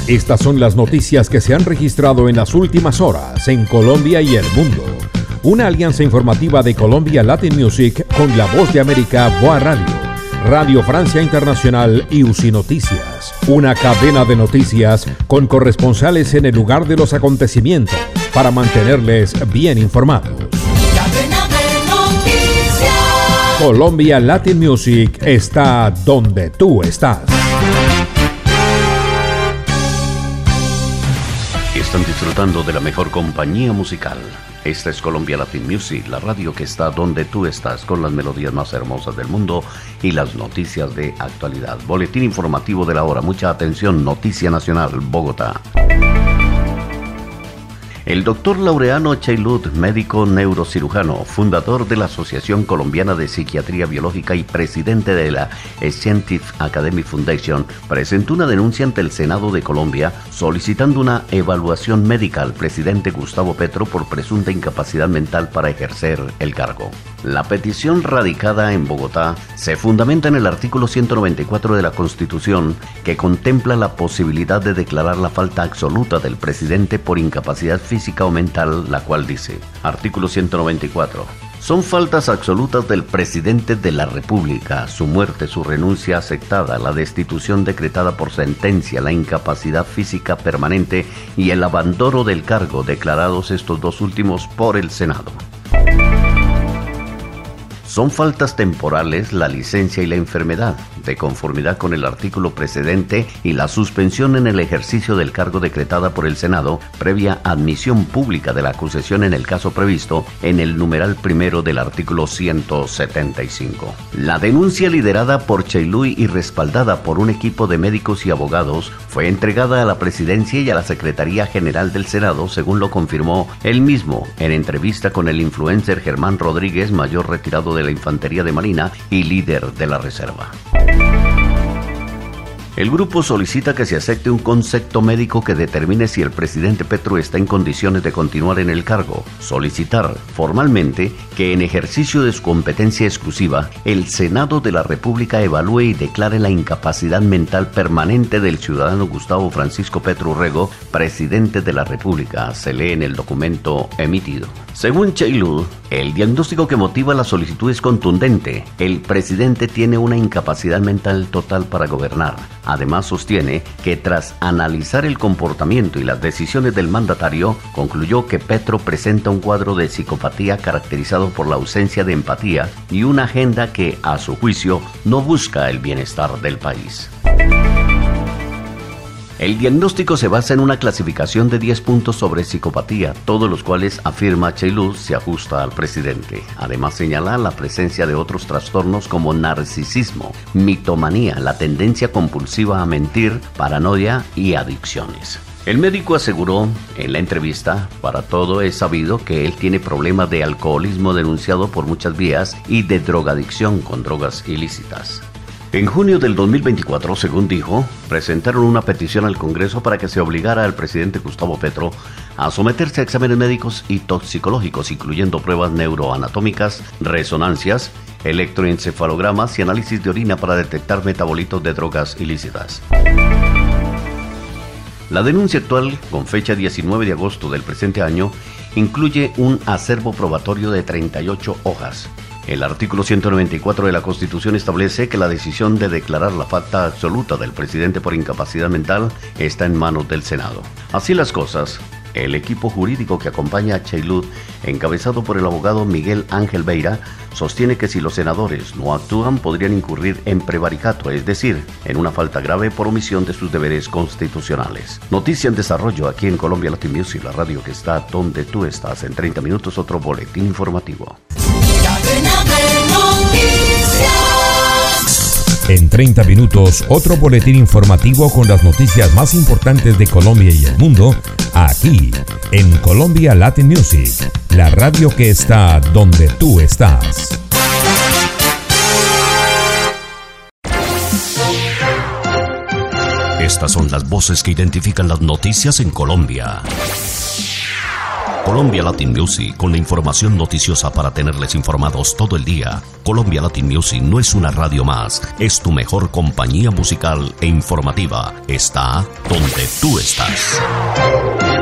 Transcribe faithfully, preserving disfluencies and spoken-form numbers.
Estas son las noticias que se han registrado en las últimas horas en Colombia y el mundo. Una alianza informativa de Colombia Latin Music con La Voz de América, Boa Radio, Radio Francia Internacional y U C I Noticias. Una cadena de noticias con corresponsales en el lugar de los acontecimientos para mantenerles bien informados. Cadena de noticias. Colombia Latin Music está donde tú estás. Están disfrutando de la mejor compañía musical. Esta es Colombia Latin Music, la radio que está donde tú estás, con las melodías más hermosas del mundo y las noticias de actualidad. Boletín informativo de la hora. Mucha atención, noticia nacional, Bogotá. El doctor Laureano Cheilud, médico neurocirujano, fundador de la Asociación Colombiana de Psiquiatría Biológica y presidente de la Scientific Academy Foundation, presentó una denuncia ante el Senado de Colombia solicitando una evaluación médica al presidente Gustavo Petro por presunta incapacidad mental para ejercer el cargo. La petición radicada en Bogotá se fundamenta en el artículo ciento noventa y cuatro de la Constitución, que contempla la posibilidad de declarar la falta absoluta del presidente por incapacidad física o mental, la cual dice, artículo ciento noventa y cuatro, son faltas absolutas del presidente de la República, su muerte, su renuncia aceptada, la destitución decretada por sentencia, la incapacidad física permanente y el abandono del cargo, declarados estos dos últimos por el Senado. Son faltas temporales la licencia y la enfermedad, de conformidad con el artículo precedente, y la suspensión en el ejercicio del cargo decretada por el Senado, previa admisión pública de la acusación en el caso previsto en el numeral primero del artículo ciento setenta y cinco. La denuncia, liderada por Cheilud y respaldada por un equipo de médicos y abogados, fue entregada a la Presidencia y a la Secretaría General del Senado, según lo confirmó él mismo en entrevista con el influencer Germán Rodríguez, mayor retirado de la Infantería de Marina y líder de la Reserva. El grupo solicita que se acepte un concepto médico que determine si el presidente Petro está en condiciones de continuar en el cargo. Solicitar formalmente que en ejercicio de su competencia exclusiva, el Senado de la República evalúe y declare la incapacidad mental permanente del ciudadano Gustavo Francisco Petro Urrego, presidente de la República, se lee en el documento emitido. Según Cheilud, el diagnóstico que motiva la solicitud es contundente. El presidente tiene una incapacidad mental total para gobernar. Además, sostiene que tras analizar el comportamiento y las decisiones del mandatario, concluyó que Petro presenta un cuadro de psicopatía caracterizado por la ausencia de empatía y una agenda que, a su juicio, no busca el bienestar del país. El diagnóstico se basa en una clasificación de diez puntos sobre psicopatía, todos los cuales, afirma Cheilud, se ajusta al presidente. Además, señala la presencia de otros trastornos como narcisismo, mitomanía, la tendencia compulsiva a mentir, paranoia y adicciones. El médico aseguró en la entrevista, para todo es sabido que él tiene problemas de alcoholismo denunciado por muchas vías y de drogadicción con drogas ilícitas. En junio del dos mil veinticuatro, según dijo, presentaron una petición al Congreso para que se obligara al presidente Gustavo Petro a someterse a exámenes médicos y toxicológicos, incluyendo pruebas neuroanatómicas, resonancias, electroencefalogramas y análisis de orina para detectar metabolitos de drogas ilícitas. La denuncia actual, con fecha diecinueve de agosto del presente año, incluye un acervo probatorio de treinta y ocho hojas. El artículo ciento noventa y cuatro de la Constitución establece que la decisión de declarar la falta absoluta del presidente por incapacidad mental está en manos del Senado. Así las cosas, el equipo jurídico que acompaña a Cheilud, encabezado por el abogado Miguel Ángel Beira, sostiene que si los senadores no actúan podrían incurrir en prevaricato, es decir, en una falta grave por omisión de sus deberes constitucionales. Noticia en desarrollo aquí en Colombia Latin Music, la radio que está donde tú estás. En treinta minutos otro boletín informativo. En treinta minutos, otro boletín informativo con las noticias más importantes de Colombia y el mundo, aquí, en Colombia Latin Music, la radio que está donde tú estás. Estas son las voces que identifican las noticias en Colombia. Colombia Latin Music, con la información noticiosa para tenerles informados todo el día. Colombia Latin Music no es una radio más, es tu mejor compañía musical e informativa. Está donde tú estás.